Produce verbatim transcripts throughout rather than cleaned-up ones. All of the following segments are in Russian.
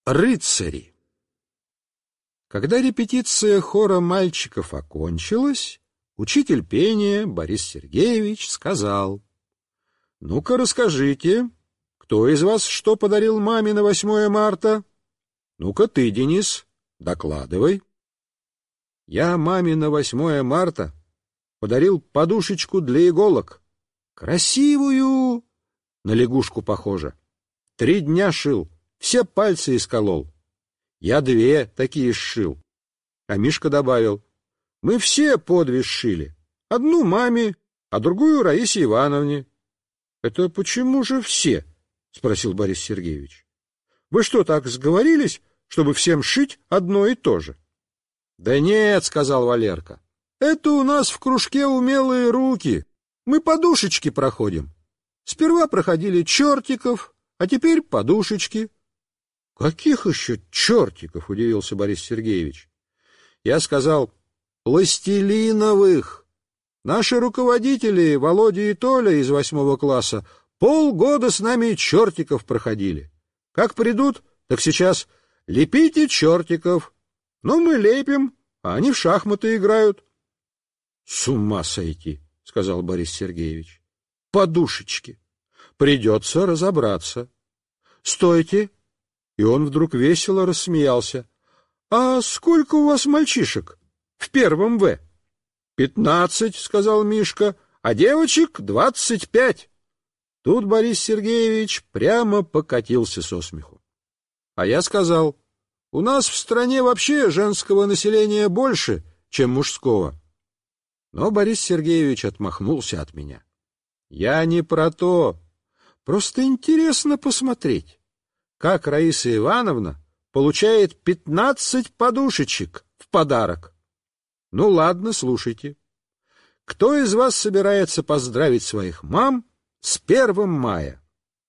Рыцари. Когда репетиция хора мальчиков окончилась, учитель пения Борис Сергеевич сказал: «Ну-ка расскажите, кто из вас что подарил маме на восьмое марта? Ну-ка ты, Денис, докладывай». «Я маме на восьмое марта подарил подушечку для иголок. Красивую, на лягушку похоже. Три дня шил, все пальцы исколол. Я две такие сшил». А Мишка добавил: «Мы все по две сшили. Одну маме, а другую Раисе Ивановне». «Это почему же все?» — спросил Борис Сергеевич. «Вы что, так сговорились, чтобы всем шить одно и то же?» «Да нет», — сказал Валерка, — «это у нас в кружке умелые руки. Мы подушечки проходим. Сперва проходили чертиков, а теперь подушечки». «Каких еще чертиков?» — удивился Борис Сергеевич. Я сказал: «Пластилиновых. Наши руководители, Володя и Толя из восьмого класса, полгода с нами чертиков проходили. Как придут, так сейчас лепите чертиков. Ну, мы лепим, а они в шахматы играют». «С ума сойти», — сказал Борис Сергеевич. «Подушечки. Придется разобраться». «Стойте!» И он вдруг весело рассмеялся. «А сколько у вас мальчишек в первом В?» «Пятнадцать», — сказал Мишка, — «а девочек двадцать пять». Тут Борис Сергеевич прямо покатился со смеху. А я сказал: «У нас в стране вообще женского населения больше, чем мужского». Но Борис Сергеевич отмахнулся от меня. «Я не про то. Просто интересно посмотреть, как Раиса Ивановна получает пятнадцать подушечек в подарок. Ну ладно, слушайте. Кто из вас собирается поздравить своих мам с первым мая?»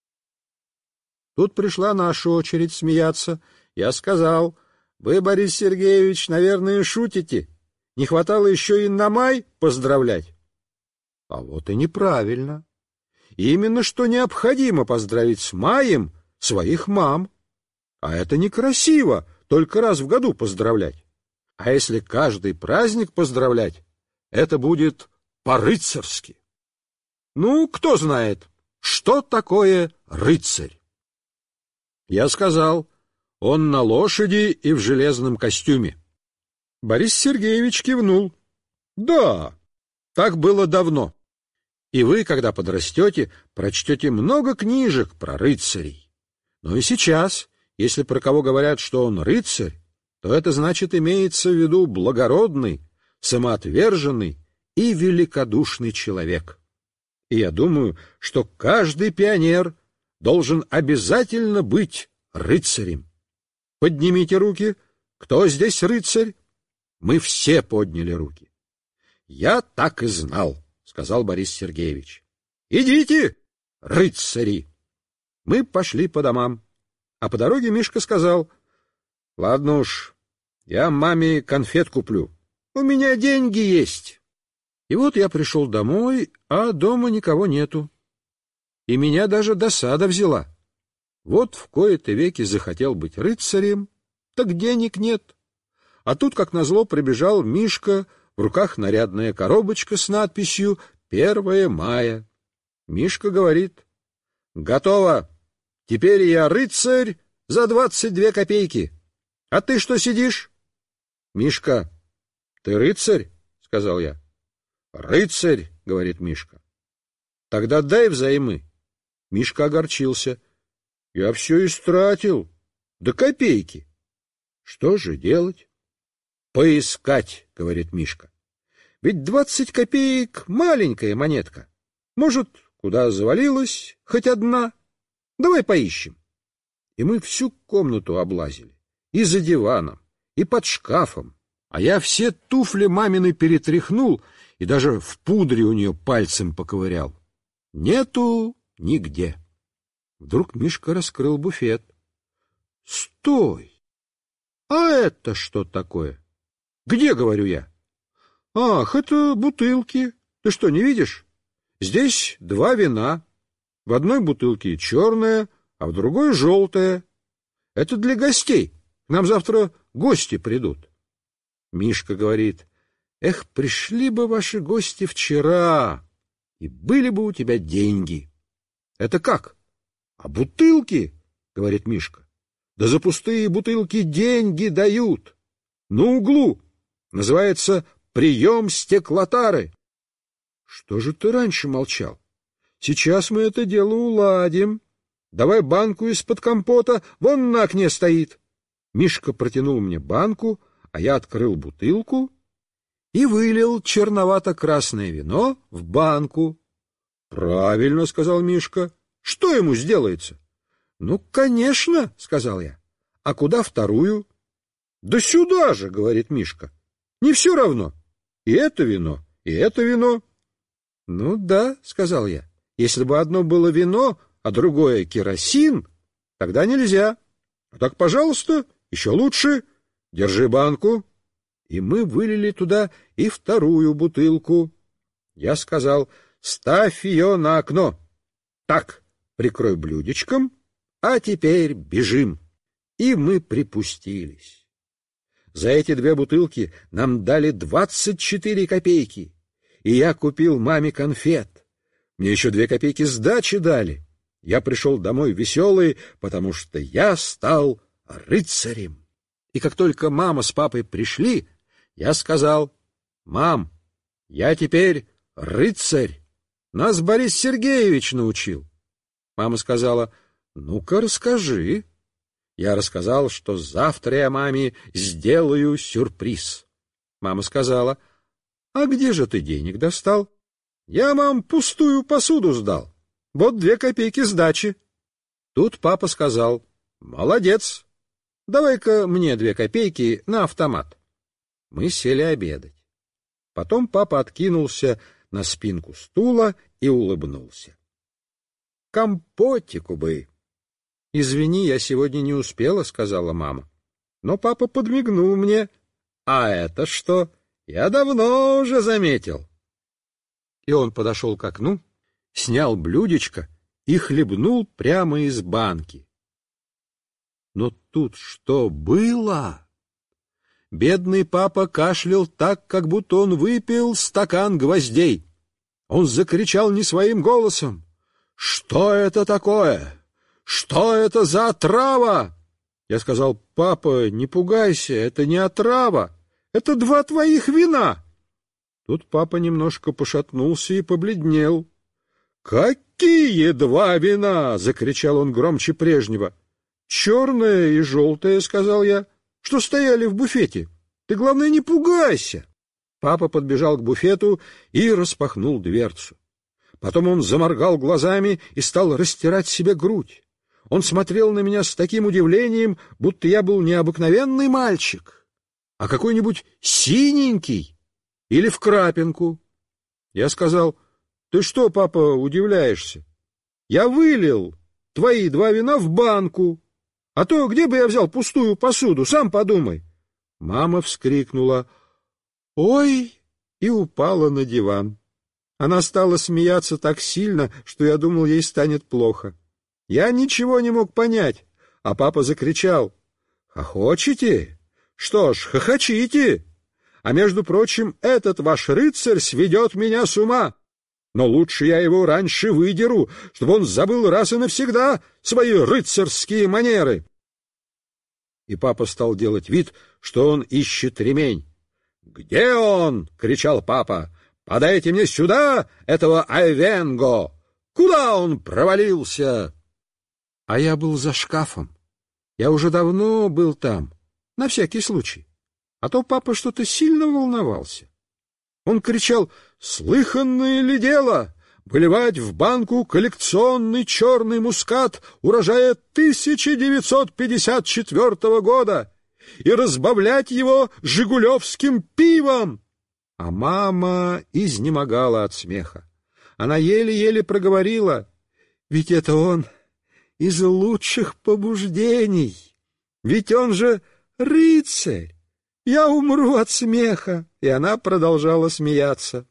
Тут пришла наша очередь смеяться. Я сказал: «Вы, Борис Сергеевич, наверное, шутите. Не хватало еще и на май поздравлять». А вот и неправильно. Именно что необходимо поздравить с маем своих мам. А это некрасиво только раз в году поздравлять. А если каждый праздник поздравлять, это будет по-рыцарски. Ну, кто знает, что такое рыцарь? Я сказал: «Он на лошади и в железном костюме». Борис Сергеевич кивнул. «Да, так было давно. И вы, когда подрастете, прочтете много книжек про рыцарей. Но и сейчас, если про кого говорят, что он рыцарь, то это значит имеется в виду благородный, самоотверженный и великодушный человек. И я думаю, что каждый пионер должен обязательно быть рыцарем. Поднимите руки. Кто здесь рыцарь?» Мы все подняли руки. «Я так и знал», — сказал Борис Сергеевич. «Идите, рыцари!» Мы пошли по домам, а по дороге Мишка сказал: «Ладно уж, я маме конфет куплю. У меня деньги есть». И вот я пришел домой, а дома никого нету. И меня даже досада взяла. Вот в кои-то веки захотел быть рыцарем, так денег нет. А тут, как назло, прибежал Мишка, в руках нарядная коробочка с надписью «Первое мая». Мишка говорит: «Готово! Теперь я рыцарь за двадцать две копейки. А ты что сидишь?» «Мишка, ты рыцарь?» — сказал я. «Рыцарь», — говорит Мишка. «Тогда дай взаймы». Мишка огорчился. «Я все истратил. До копейки. Что же делать?» «Поискать», — говорит Мишка. «Ведь двадцать копеек — маленькая монетка. Может, куда завалилась хоть одна? Давай поищем». И мы всю комнату облазили. И за диваном, и под шкафом. А я все туфли мамины перетряхнул и даже в пудре у нее пальцем поковырял. Нету нигде. Вдруг Мишка раскрыл буфет. «Стой! А это что такое?» «Где?» — говорю я. «Ах, это бутылки. Ты что, не видишь? Здесь два вина. В одной бутылке черное, а в другой желтое. Это для гостей. К нам завтра гости придут. Мишка говорит: эх, пришли бы ваши гости вчера, и были бы у тебя деньги. Это как? А бутылки, говорит Мишка. Да за пустые бутылки деньги дают. На углу. Называется прием стеклотары. Что же ты раньше молчал? Сейчас мы это дело уладим. Давай банку из-под компота, вон на окне стоит. Мишка протянул мне банку, а я открыл бутылку и вылил черновато-красное вино в банку. — Правильно, — сказал Мишка. — Что ему сделается? — Ну, конечно, — сказал я. — А куда вторую? — Да сюда же, — говорит Мишка. — Не все равно. И это вино, и это вино. — Ну да, — сказал я. — Если бы одно было вино, а другое керосин, тогда нельзя. А так, пожалуйста, еще лучше. Держи банку. И мы вылили туда и вторую бутылку. Я сказал: ставь ее на окно. Так, прикрой блюдечком, а теперь бежим. И мы припустились. За эти две бутылки нам дали двадцать четыре копейки, и я купил маме конфет. Мне еще две копейки сдачи дали. Я пришел домой веселый, потому что я стал рыцарем. И как только мама с папой пришли, я сказал: «Мам, я теперь рыцарь. Нас Борис Сергеевич научил». Мама сказала: «Ну-ка, расскажи». Я рассказал, что завтра я маме сделаю сюрприз. Мама сказала: «А где же ты денег достал?» «Я, мам, пустую посуду сдал. Вот две копейки сдачи». Тут папа сказал: «Молодец. Давай-ка мне две копейки на автомат». Мы сели обедать. Потом папа откинулся на спинку стула и улыбнулся. «Компотику бы!» «Извини, я сегодня не успела», — сказала мама. Но папа подмигнул мне. «А это что? Я давно уже заметил». И он подошел к окну, снял блюдечко и хлебнул прямо из банки. Но тут что было? Бедный папа кашлял так, как будто он выпил стакан гвоздей. Он закричал не своим голосом: «Что это такое? Что это за отрава?» Я сказал: «Папа, не пугайся, это не отрава, это два твоих вина». Тут папа немножко пошатнулся и побледнел. «Какие два вина?» — закричал он громче прежнего. «Черное и желтое», — сказал я, — «что стояли в буфете. Ты, главное, не пугайся». Папа подбежал к буфету и распахнул дверцу. Потом он заморгал глазами и стал растирать себе грудь. Он смотрел на меня с таким удивлением, будто я был не обыкновенный мальчик, а какой-нибудь синенький или в крапинку. Я сказал: «Ты что, папа, удивляешься? Я вылил твои два вина в банку. А то где бы я взял пустую посуду, сам подумай». Мама вскрикнула «Ой!» и упала на диван. Она стала смеяться так сильно, что я думал, ей станет плохо. Я ничего не мог понять, а папа закричал: «Хохочете? Что ж, хохочите! А между прочим, этот ваш рыцарь сведет меня с ума. Но лучше я его раньше выдеру, чтобы он забыл раз и навсегда свои рыцарские манеры». И папа стал делать вид, что он ищет ремень. «Где он?» — кричал папа. «Подайте мне сюда этого Айвенго! Куда он провалился?» А я был за шкафом. Я уже давно был там, на всякий случай. А то папа что-то сильно волновался. Он кричал: «Слыханное ли дело выливать в банку коллекционный черный мускат урожая тысяча девятьсот пятьдесят четвёртого года и разбавлять его жигулевским пивом?» А мама изнемогала от смеха. Она еле-еле проговорила: «Ведь это он из лучших побуждений. Ведь он же рыцарь. Я умру от смеха». И она продолжала смеяться.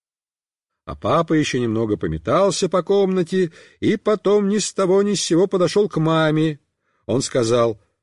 А папа еще немного пометался по комнате и потом ни с того ни с сего подошел к маме. Он сказал: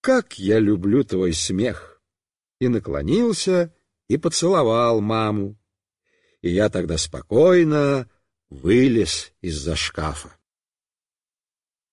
как я люблю твой смех!» И наклонился и поцеловал маму. И я тогда спокойно вылез из-за шкафа.